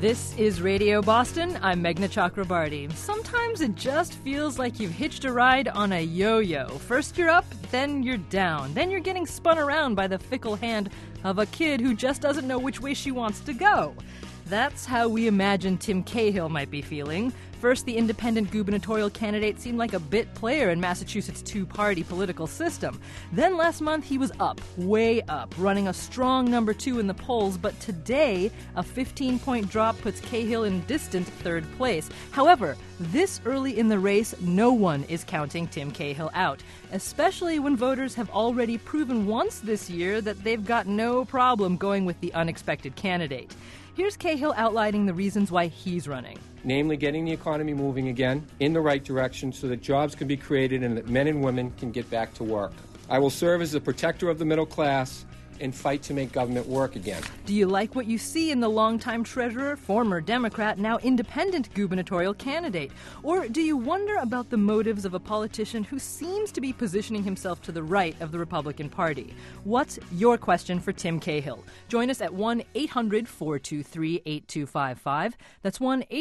This is Radio Boston. I'm Meghna Chakrabarty. Sometimes it just feels like you've hitched a ride on a yo-yo. First you're up, then you're down. Then you're getting spun around by the fickle hand of a kid who just doesn't know which way she wants to go. That's how we imagine Tim Cahill might be feeling. First, the independent gubernatorial candidate seemed like a bit player in Massachusetts' two-party political system. Then last month, he was up, way up, running a strong number 2 in the polls. But today, a 15-point drop puts Cahill in distant third place. However, this early in the race, no one is counting Tim Cahill out, especially when voters have already proven once this year that they've got no problem going with the unexpected candidate. Here's Cahill outlining the reasons why he's running. Namely, getting the economy moving again in the right direction so that jobs can be created and that men and women can get back to work. I will serve as the protector of the middle class and fight to make government work again. Do you like what you see in the longtime treasurer, former Democrat, now independent gubernatorial candidate? Or do you wonder about the motives of a politician who seems to be positioning himself to the right of the Republican Party? What's your question for Tim Cahill? Join us at 1-800-423-8255. That's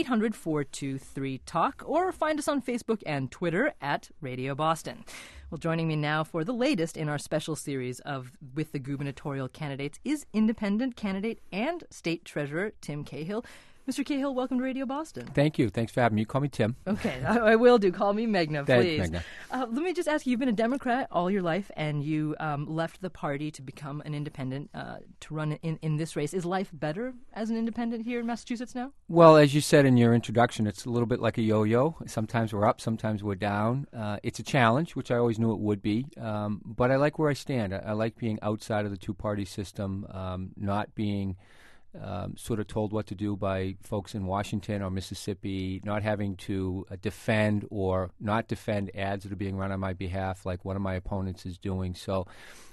1-800-423-TALK. Or find us on Facebook and Twitter at Radio Boston. Well, joining me now for the latest in our special series of With the Gubernatorial Candidates is independent candidate and state treasurer Tim Cahill. Mr. Cahill, welcome to Radio Boston. Thank you. Thanks for having me. You call me Tim. Okay, I will do. Call me Meghna, please. Thanks, Meghna. Let me just ask you, you've been a Democrat all your life, and you left the party to become an independent to run in this race. Is life better as an independent here in Massachusetts now? Well, as you said in your introduction, it's a little bit like a yo-yo. Sometimes we're up, sometimes we're down. It's a challenge, which I always knew it would be, but I like where I stand. I like being outside of the two-party system, not being sort of told what to do by folks in Washington or Mississippi, not having to defend or not defend ads that are being run on my behalf like one of my opponents is doing. So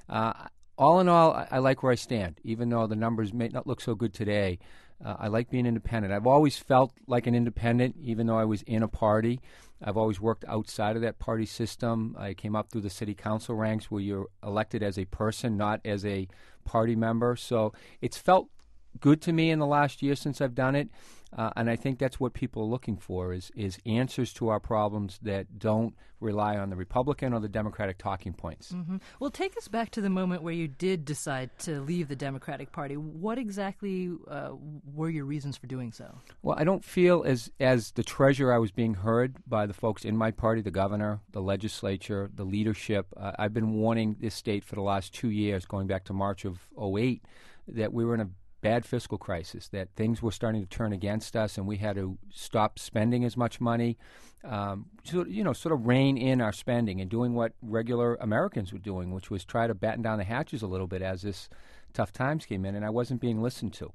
all in all, I like where I stand. Even though the numbers may not look so good today, I like being independent. I've always felt like an independent, even though I was in a party. I've always worked outside of that party system. I came up through the city council ranks where you're elected as a person, not as a party member. So it's felt good to me in the last year since I've done it, and I think that's what people are looking for is answers to our problems that don't rely on the Republican or the Democratic talking points. Mm-hmm. Well, take us back to the moment where you did decide to leave the Democratic Party. What exactly were your reasons for doing so? Well, I don't feel as the treasurer I was being heard by the folks in my party, the governor, the legislature, the leadership. I've been warning this state for the last 2 years, going back to March of '08, that we were in a bad fiscal crisis, that things were starting to turn against us and we had to stop spending as much money, sort of rein in our spending and doing what regular Americans were doing, which was try to batten down the hatches a little bit as this tough times came in, and I wasn't being listened to.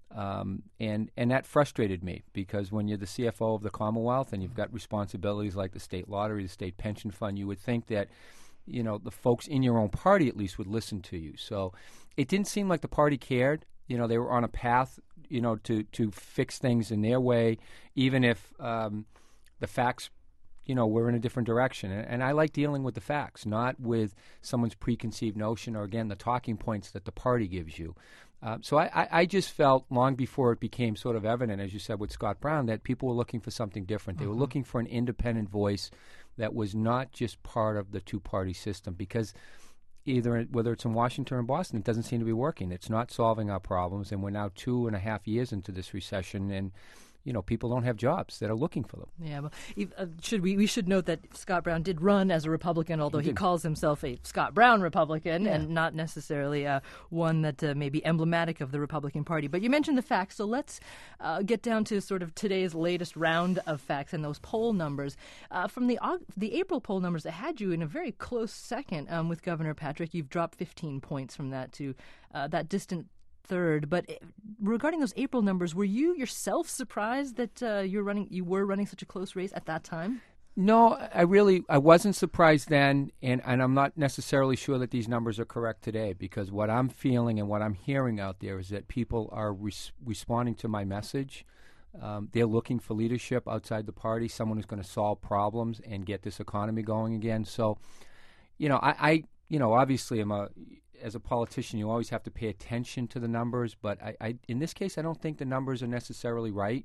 And that frustrated me because when you're the CFO of the Commonwealth and you've got responsibilities like the state lottery, the state pension fund, you would think that the folks in your own party at least would listen to you. So it didn't seem like the party cared. They were on a path, to fix things in their way, even if the facts, were in a different direction. And I like dealing with the facts, not with someone's preconceived notion or, again, the talking points that the party gives you. So I just felt long before it became sort of evident, as you said, with Scott Brown, that people were looking for something different. They were looking for an independent voice that was not just part of the two-party system because whether it's in Washington or Boston, it doesn't seem to be working. It's not solving our problems, and we're now 2.5 years into this recession, and people don't have jobs that are looking for them. Yeah, well, we should note that Scott Brown did run as a Republican, although he calls himself a Scott Brown Republican and not necessarily one that may be emblematic of the Republican Party. But you mentioned the facts, so let's get down to sort of today's latest round of facts and those poll numbers. From the April poll numbers that had you in a very close second with Governor Patrick, you've dropped 15 points from that to that distant third. But regarding those April numbers, were you yourself surprised that you were running such a close race at that time? No, I wasn't surprised then, and I'm not necessarily sure that these numbers are correct today, because what I'm feeling and what I'm hearing out there is that people are responding to my message. They're looking for leadership outside the party, someone who's going to solve problems and get this economy going again. So, I obviously am as a politician, you always have to pay attention to the numbers. But in this case, I don't think the numbers are necessarily right.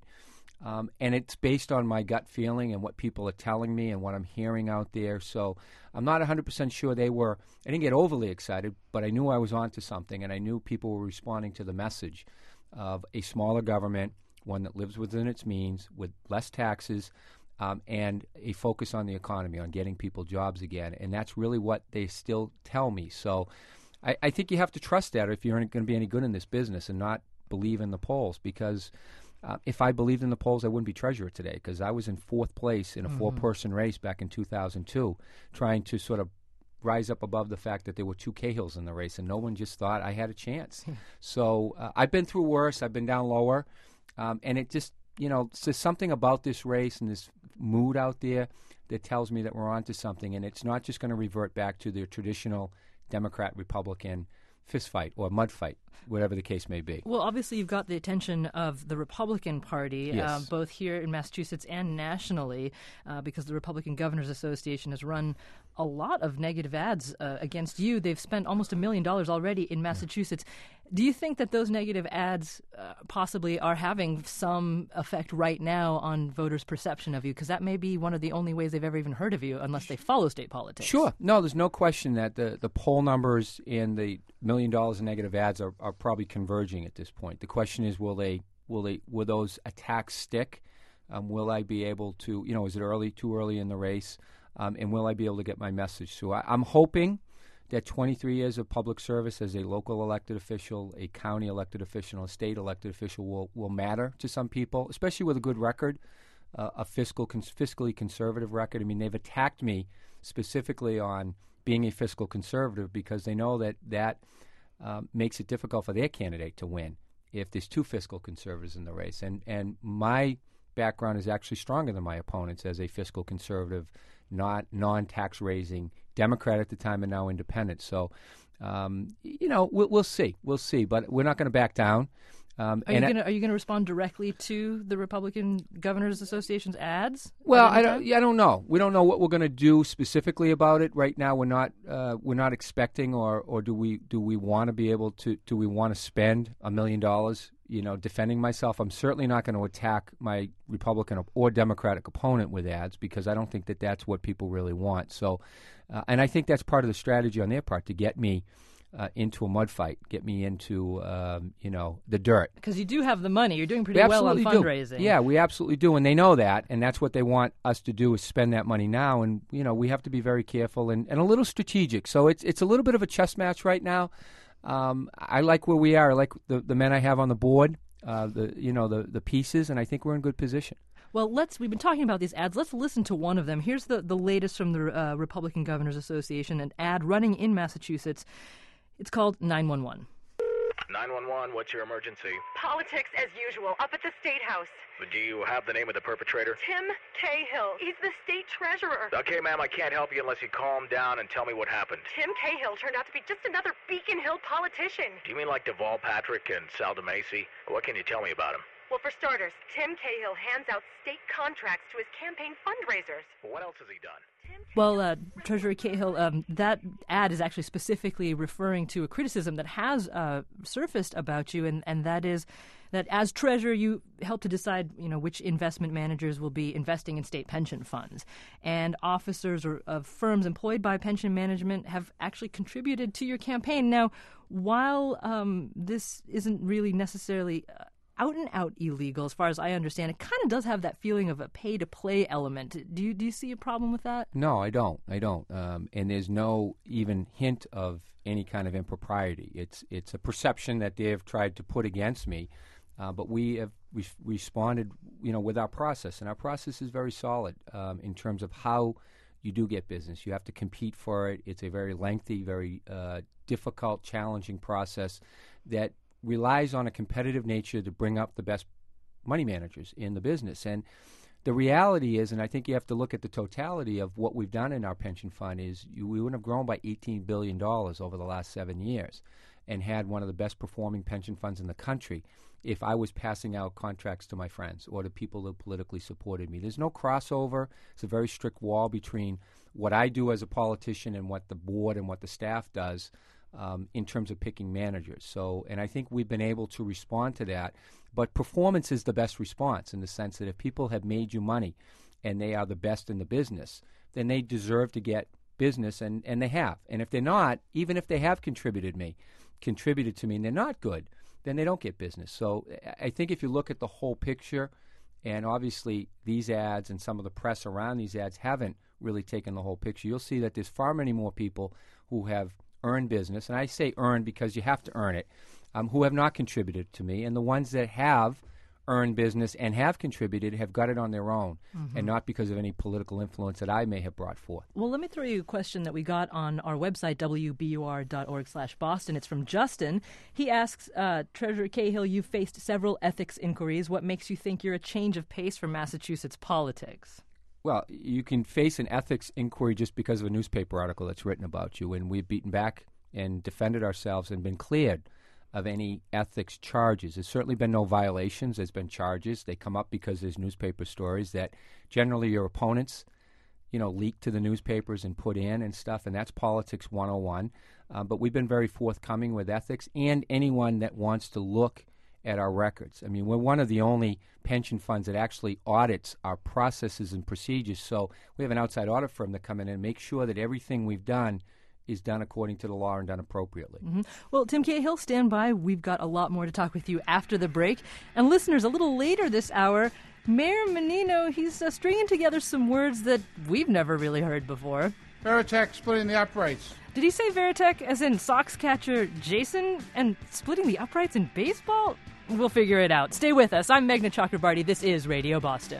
And it's based on my gut feeling and what people are telling me and what I'm hearing out there. So I'm not 100% sure I didn't get overly excited, but I knew I was onto something, and I knew people were responding to the message of a smaller government, one that lives within its means, with less taxes, and a focus on the economy, on getting people jobs again. And that's really what they still tell me. So I think you have to trust that if you're going to be any good in this business, and not believe in the polls, because if I believed in the polls, I wouldn't be treasurer today, because I was in fourth place in a four-person race back in 2002, trying to sort of rise up above the fact that there were two Cahills in the race, and no one just thought I had a chance. So I've been through worse. I've been down lower, and it just, there's something about this race and this mood out there that tells me that we're onto something, and it's not just going to revert back to the traditional Democrat-Republican fist fight or mud fight, whatever the case may be. Well, obviously you've got the attention of the Republican Party, yes. Both here in Massachusetts and nationally, because the Republican Governors Association has run a lot of negative ads against you. They've spent almost $1 million already in Massachusetts. Do you think that those negative ads possibly are having some effect right now on voters' perception of you? Because that may be one of the only ways they've ever even heard of you, unless they follow state politics. Sure. No, there's no question that the poll numbers and the $1 million in negative ads are probably converging at this point. The question is, will those attacks stick? Will I be able to, is it too early in the race? And will I be able to get my message? So I'm hoping that 23 years of public service as a local elected official, a county elected official, a state elected official will matter to some people, especially with a good record, a fiscally conservative record. I mean, they've attacked me specifically on being a fiscal conservative because they know that makes it difficult for their candidate to win if there's two fiscal conservatives in the race. And my background is actually stronger than my opponents as a fiscal conservative, not non-tax raising Democrat at the time and now independent. So, we'll see. We'll see. But we're not going to back down. Are you going to respond directly to the Republican Governors Association's ads? Well, I don't know. We don't know what we're going to do specifically about it right now. We're not expecting, or do we want to be able to? Do we want to spend $1 million? Defending myself. I'm certainly not going to attack my Republican or Democratic opponent with ads, because I don't think that that's what people really want. So, and I think that's part of the strategy on their part to get me into a mud fight, get me into the dirt. Because you do have the money. You're doing pretty well on fundraising. Yeah, we absolutely do, and they know that, and that's what they want us to do, is spend that money now. And we have to be very careful and a little strategic. So it's a little bit of a chess match right now. I like where we are. I like the men I have on the board, the pieces, and I think we're in good position. Well, we've been talking about these ads. Let's listen to one of them. Here's the latest from the Republican Governors Association, an ad running in Massachusetts. It's called 911. 911, what's your emergency? Politics as usual, up at the State House. Do you have the name of the perpetrator? Tim Cahill. He's the state treasurer. Okay, ma'am, I can't help you unless you calm down and tell me what happened. Tim Cahill turned out to be just another Beacon Hill politician. Do you mean like Deval Patrick and Sal DeMacy? What can you tell me about him? Well, for starters, Tim Cahill hands out state contracts to his campaign fundraisers. What else has he done? Well, Treasurer Cahill, that ad is actually specifically referring to a criticism that has surfaced about you, and that is that as treasurer, you help to decide, which investment managers will be investing in state pension funds. And officers of firms employed by pension management have actually contributed to your campaign. Now, while this isn't really necessarily out-and-out illegal, as far as I understand, it kind of does have that feeling of a pay-to-play element. Do you see a problem with that? No, I don't. And there's no even hint of any kind of impropriety. It's a perception that they've tried to put against me, but we have responded, with our process, and our process is very solid in terms of how you do get business. You have to compete for it. It's a very lengthy, very difficult, challenging process that relies on a competitive nature to bring up the best money managers in the business. And the reality is, and I think you have to look at the totality of what we've done in our pension fund, is we would have grown by $18 billion over the last 7 years and had one of the best performing pension funds in the country if I was passing out contracts to my friends or to people that politically supported me. There's no crossover. It's a very strict wall between what I do as a politician and what the board and what the staff does. in terms of picking managers. So, and I think we've been able to respond to that. But performance is the best response in the sense that if people have made you money and they are the best in the business, then they deserve to get business, and they have. And if they're not, even if they have contributed to me and they're not good, then they don't get business. So I think if you look at the whole picture, and obviously these ads and some of the press around these ads haven't really taken the whole picture, you'll see that there's far many more people who have earned business, and I say earned because you have to earn it, who have not contributed to me, and the ones that have earned business and have contributed have got it on their own, and not because of any political influence that I may have brought forth. Well, let me throw you a question that we got on our website, wbur.org/Boston. It's from Justin. He asks, Treasurer Cahill, you've faced several ethics inquiries. What makes you think you're a change of pace for Massachusetts politics? Well, you can face an ethics inquiry just because of a newspaper article that's written about you, and we've beaten back and defended ourselves and been cleared of any ethics charges. There's certainly been no violations. There's been charges. They come up because there's newspaper stories that generally your opponents, leak to the newspapers and put in and stuff, and that's politics 101. But we've been very forthcoming with ethics and anyone that wants to look at our records. I mean, we're one of the only pension funds that actually audits our processes and procedures. So we have an outside audit firm that come in and make sure that everything we've done is done according to the law and done appropriately. Well, Tim Cahill, stand by. We've got a lot more to talk with you after the break. And listeners, a little later this hour, Mayor Menino, he's stringing together some words that we've never really heard before. Veritek splitting the uprights. Did he say Veritek as in Sox catcher Jason and splitting the uprights in baseball? We'll figure it out. Stay with us. I'm Meghna Chakrabarty. This is Radio Boston.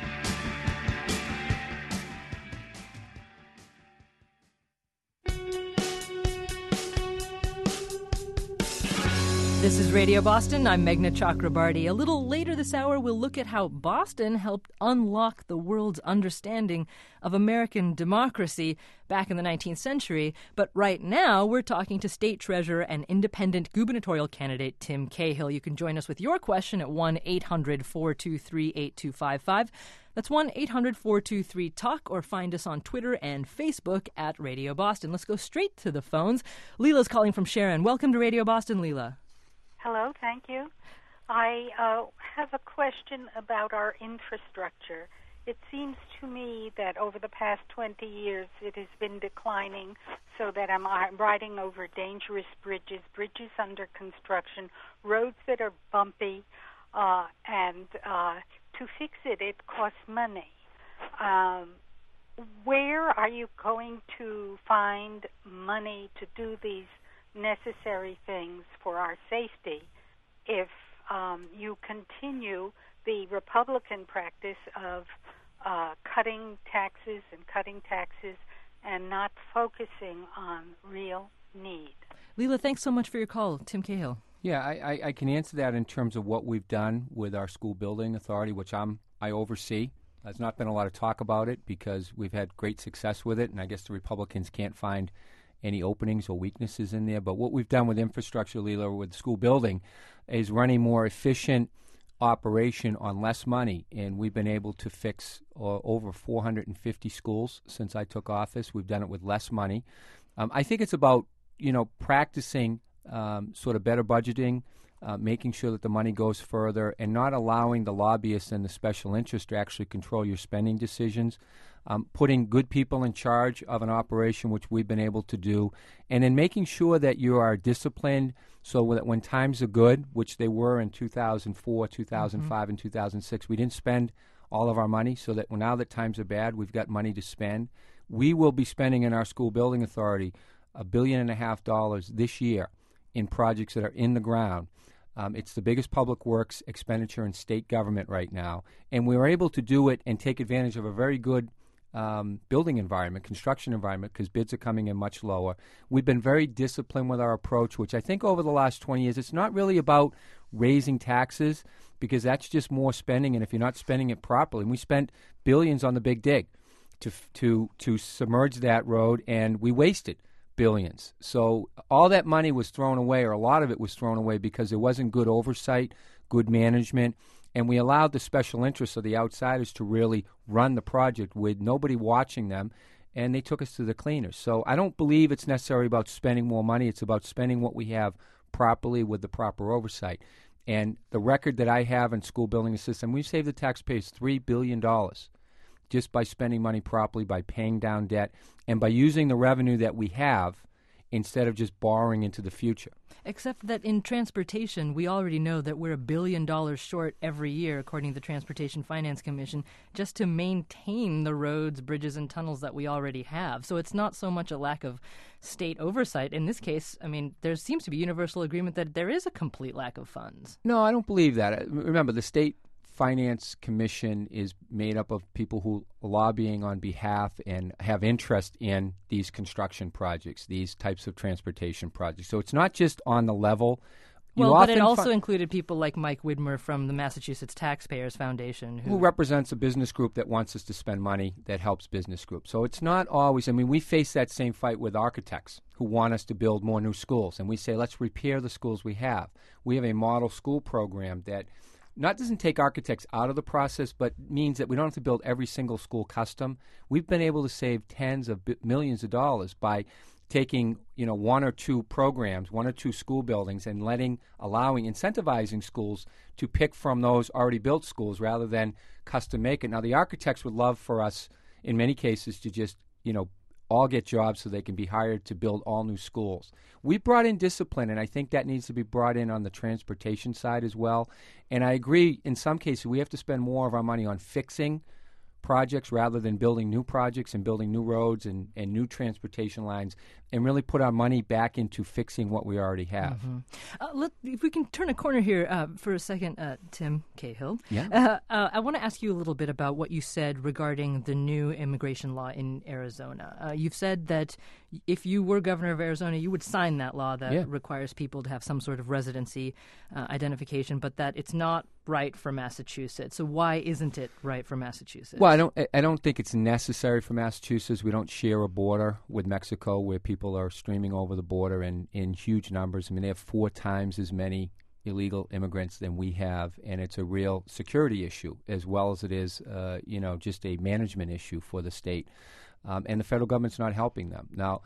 This is Radio Boston. I'm Meghna Chakrabarty. A little later this hour, we'll look at how Boston helped unlock the world's understanding of American democracy back in the 19th century. But right now, we're talking to State Treasurer and independent gubernatorial candidate Tim Cahill. You can join us with your question at 1-800-423-8255. That's 1-800-423-TALK, or find us on Twitter and Facebook at Radio Boston. Let's go straight to the phones. Leela's calling from Sharon. Welcome to Radio Boston, Leela. Hello, thank you. I have a question about our infrastructure. It seems to me that over the past 20 years it has been declining, so that I'm riding over dangerous bridges under construction, roads that are bumpy, and to fix it costs money. Where are you going to find money to do these necessary things for our safety if you continue the Republican practice of cutting taxes and not focusing on real need? Leela, thanks so much for your call. Tim Cahill. Yeah, I can answer that in terms of what we've done with our school building authority, which I oversee. There's not been a lot of talk about it because we've had great success with it, and I guess the Republicans can't find any openings or weaknesses in there. But what we've done with infrastructure, Leela, with school building, is run a more efficient operation on less money. And we've been able to fix over 450 schools since I took office. We've done it with less money. I think it's about, practicing sort of better budgeting, making sure that the money goes further, and not allowing the lobbyists and the special interests to actually control your spending decisions. Putting good people in charge of an operation, which we've been able to do, and then making sure that you are disciplined so that when times are good, which they were in 2004, 2005, and 2006, we didn't spend all of our money, so that now that times are bad, we've got money to spend. We will be spending in our school building authority $1.5 billion this year in projects that are in the ground. It's the biggest public works expenditure in state government right now, and we were able to do it and take advantage of a very good building environment, construction environment, because bids are coming in much lower. We've been very disciplined with our approach, which I think over the last 20 years, it's not really about raising taxes, because that's just more spending, and if you're not spending it properly, and we spent billions on the Big Dig to submerge that road, and we wasted billions. So all that money was thrown away, or a lot of it was thrown away, because there wasn't good oversight, good management, and we allowed the special interests of the outsiders to really run the project with nobody watching them. and they took us to the cleaners. So I don't believe it's necessarily about spending more money. It's about spending what we have properly with the proper oversight. And the record that I have in school building assistance, we've saved the taxpayers $3 billion just by spending money properly, by paying down debt, and by using the revenue that we have instead of just borrowing into the future. Except that in transportation, we already know that we're $1 billion short every year, according to the Transportation Finance Commission, just to maintain the roads, bridges, and tunnels that we already have. So it's not so much a lack of state oversight. In this case, I mean, there seems to be universal agreement that there is a complete lack of funds. No, I don't believe that. Remember, the State Finance Commission is made up of people who are lobbying on behalf and have interest in these construction projects, these types of transportation projects. So it's not just on the level. Well, but it also included people like Mike Widmer from the Massachusetts Taxpayers Foundation. Who represents a business group that wants us to spend money that helps business groups. So it's not always, I mean, we face that same fight with architects who want us to build more new schools. And we say, let's repair the schools we have. We have a model school program that doesn't take architects out of the process, but means that we don't have to build every single school custom. We've been able to save tens of millions of dollars by taking, one or two programs, one or two school buildings, and incentivizing schools to pick from those already built schools rather than custom make it. Now, the architects would love for us, in many cases, to just, all get jobs so they can be hired to build all new schools. We brought in discipline, and I think that needs to be brought in on the transportation side as well. And I agree, in some cases, we have to spend more of our money on fixing projects rather than building new projects and building new roads and new transportation lines, and really put our money back into fixing what we already have. Mm-hmm. If we can turn a corner here for a second, Tim Cahill. Yeah. I want to ask you a little bit about what you said regarding the new immigration law in Arizona. You've said that if you were governor of Arizona, you would sign that law that requires people to have some sort of residency identification, but that it's not right for Massachusetts. So why isn't it right for Massachusetts? Well, I don't think it's necessary for Massachusetts. We don't share a border with Mexico where people are streaming over the border in huge numbers. I mean, they have 4 times as many illegal immigrants than we have, and it's a real security issue as well as it is, just a management issue for the state. And the federal government's not helping them. Now,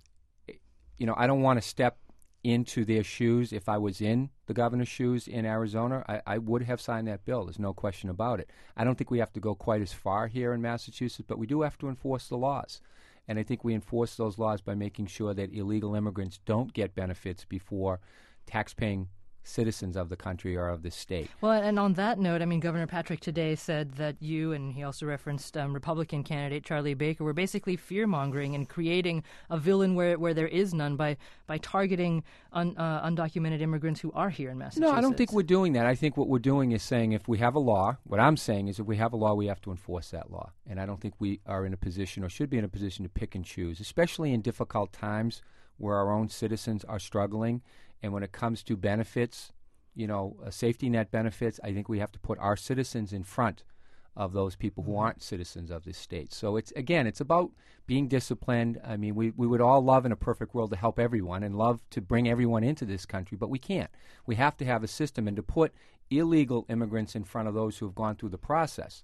I don't want to step into their shoes. If I was in the governor's shoes in Arizona, I would have signed that bill. There's no question about it. I don't think we have to go quite as far here in Massachusetts, but we do have to enforce the laws. And I think we enforce those laws by making sure that illegal immigrants don't get benefits before taxpaying citizens of the country or of the state. Well, and on that note, I mean, Governor Patrick today said that you, and he also referenced Republican candidate Charlie Baker, were basically fear-mongering and creating a villain where there is none by targeting undocumented immigrants who are here in Massachusetts. No, I don't think we're doing that. I think what we're doing is saying if we have a law, what I'm saying is if we have a law, we have to enforce that law. And I don't think we are in a position or should be in a position to pick and choose, especially in difficult times where our own citizens are struggling. And when it comes to benefits, safety net benefits, I think we have to put our citizens in front of those people who aren't citizens of this state. So it's about being disciplined. I mean, we would all love in a perfect world to help everyone and love to bring everyone into this country, but we can't. We have to have a system, and to put illegal immigrants in front of those who have gone through the process,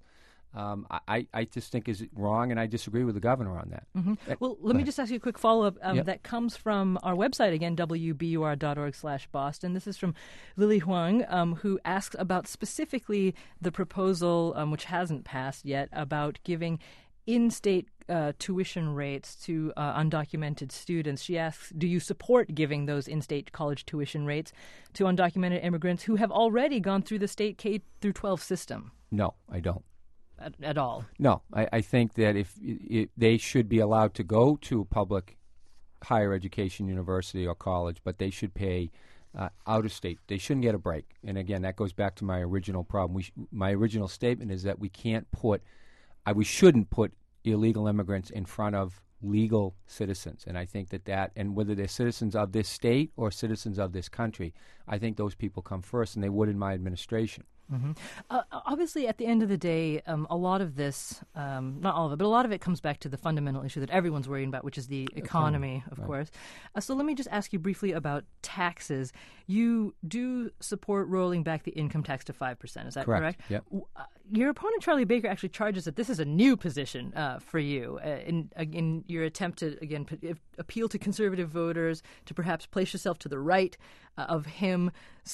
I just think is wrong, and I disagree with the governor on that. Mm-hmm. Well, let me just ask you a quick follow-up that comes from our website, again, wbur.org/Boston. This is from Lily Huang, who asks about specifically the proposal, which hasn't passed yet, about giving in-state tuition rates to undocumented students. She asks, do you support giving those in-state college tuition rates to undocumented immigrants who have already gone through the state K-12 system? No, I don't. At all? No, I think that if they should be allowed to go to a public higher education university or college, but they should pay out of state. They shouldn't get a break. And again, that goes back to my original problem. My original statement is that we shouldn't put illegal immigrants in front of legal citizens. And I think that and whether they're citizens of this state or citizens of this country, I think those people come first, and they would in my administration. Mm-hmm. Obviously, at the end of the day, a lot of this, not all of it, but a lot of it comes back to the fundamental issue that everyone's worrying about, which is the economy, of course. So let me just ask you briefly about taxes. You do support rolling back the income tax to 5%. Is that correct? Yep. your opponent, Charlie Baker, actually charges that this is a new position for you in your attempt to, again, appeal to conservative voters, to perhaps place yourself to the right of him.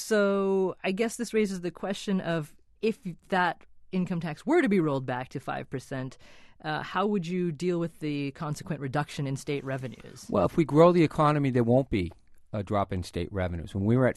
So I guess this raises the question of, if that income tax were to be rolled back to 5%, how would you deal with the consequent reduction in state revenues? Well, if we grow the economy, there won't be a drop in state revenues. When we were at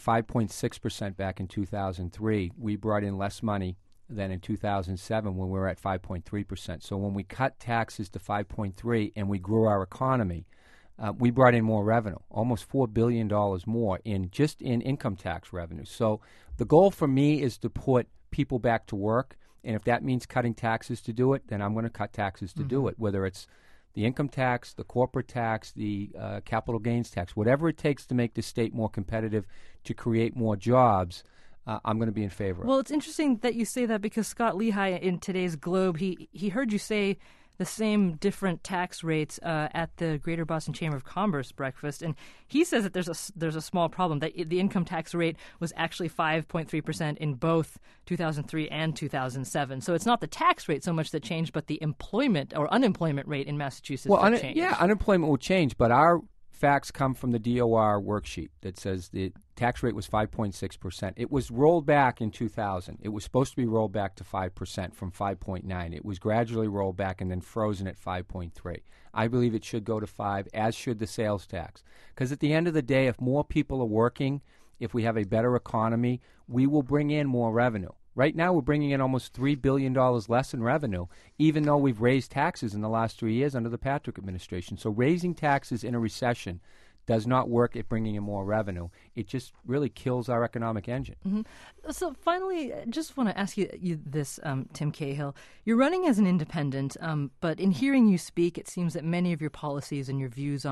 5.6% back in 2003, we brought in less money than in 2007 when we were at 5.3%. So when we cut taxes to 5.3 and we grew our economy, we brought in more revenue, almost $4 billion more in income tax revenue. So the goal for me is to put people back to work, and if that means cutting taxes to do it, then I'm going to cut taxes to do it, whether it's the income tax, the corporate tax, the capital gains tax, whatever it takes to make the state more competitive, to create more jobs. I'm going to be in favor of. Well, it's interesting that you say that, because Scott Lehigh in today's Globe, he heard you say the same different tax rates at the Greater Boston Chamber of Commerce breakfast, and he says that there's a small problem, that the income tax rate was actually 5.3% in both 2003 and 2007. So it's not the tax rate so much that changed, but the employment or unemployment rate in Massachusetts that changed. Yeah, unemployment will change, but our facts come from the DOR worksheet that says the tax rate was 5.6%. It was rolled back in 2000. It was supposed to be rolled back to 5% from 5.9. It was gradually rolled back and then frozen at 5.3. I believe it should go to 5, as should the sales tax. Because at the end of the day, if more people are working, if we have a better economy, we will bring in more revenue. Right now, we're bringing in almost $3 billion less in revenue, even though we've raised taxes in the last 3 years under the Patrick administration. So raising taxes in a recession does not work at bringing in more revenue. It just really kills our economic engine. Mm-hmm. So finally, I just want to ask you this, Tim Cahill. You're running as an independent, but in hearing you speak, it seems that many of your policies and your views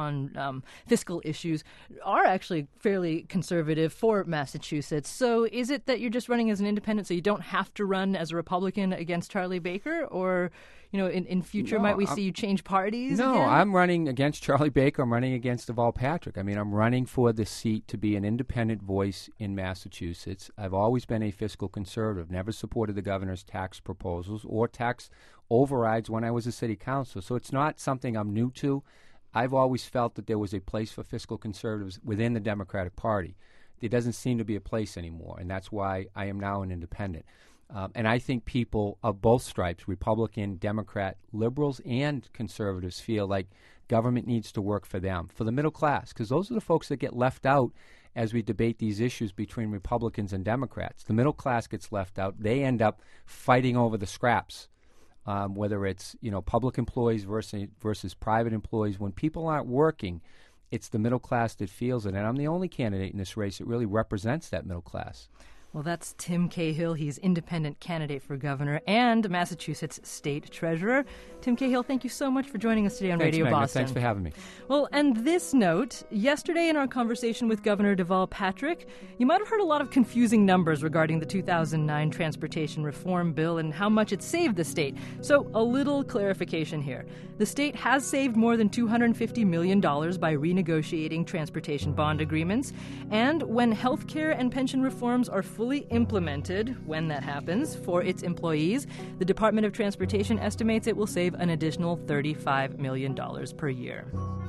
on fiscal issues are actually fairly conservative for Massachusetts. So is it that you're just running as an independent so you don't have to run as a Republican against Charlie Baker? Or, in future, might we see you change parties again? I'm running against Charlie Baker. I'm running against Deval Patrick. I mean, I'm running for the seat to be an independent voice in Massachusetts. I've always been a fiscal conservative, never supported the governor's tax proposals or tax overrides when I was a city councilor. So it's not something I'm new to. I've always felt that there was a place for fiscal conservatives within the Democratic Party. There doesn't seem to be a place anymore, and that's why I am now an independent. And I think people of both stripes, Republican, Democrat, liberals, and conservatives, feel like government needs to work for them, for the middle class, because those are the folks that get left out as we debate these issues between Republicans and Democrats. The middle class gets left out. They end up fighting over the scraps, whether it's public employees versus private employees. When people aren't working, it's the middle class that feels it. And I'm the only candidate in this race that really represents that middle class. Well, that's Tim Cahill. He's independent candidate for governor and Massachusetts state treasurer. Tim Cahill, thank you so much for joining us today on Radio Magna. Boston. Thanks for having me. Well, and this note, yesterday in our conversation with Governor Deval Patrick, you might have heard a lot of confusing numbers regarding the 2009 Transportation Reform Bill and how much it saved the state. So a little clarification here. The state has saved more than $250 million by renegotiating transportation bond agreements. And when health care and pension reforms are fully implemented, when that happens, for its employees, the Department of Transportation estimates it will save an additional $35 million per year.